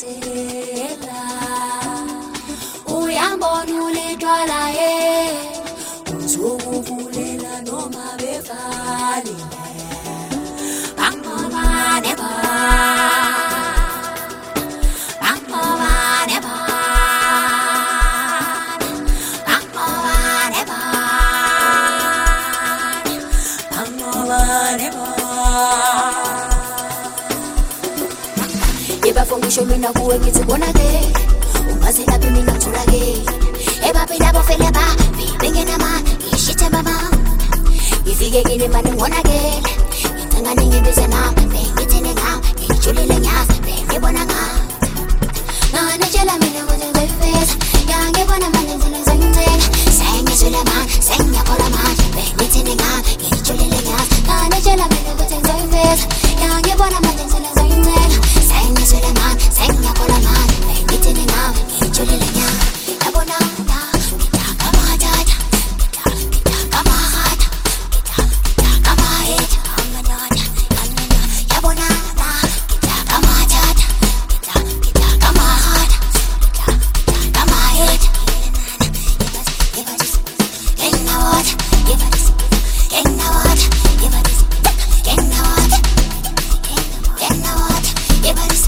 sela uyambona ulidwala uzokuvulela noma bevali angomane ba Show me now go get to one again. Umazi na bimi na tulage. Eba pila bo fele ba, bingin na man, ishite mama. Ifige gini man one again. Itanga ningi bize na, bengi tene nga, ichuli le nya, bengi bona nga. Na na jela mi na go to the face. Yange bona man tene zenge. Sengi sule man, sengi kola man, bengi tene nga, ichuli le nya. Na na jela mi na go to the face. Yange bona man tene zenge. Sengi sule man. Senya kola man, benitene na, ichuli lenya. Yabona na, kita kama jaja, kita kama hata, kita kama heta, amanada, anana. Yabona na, kita kama jaja, kita kama hata, kita kama heta. Yebadis, enna wat, yebadis, enna wat, yebadis, enna wat, enna wat, yebadis.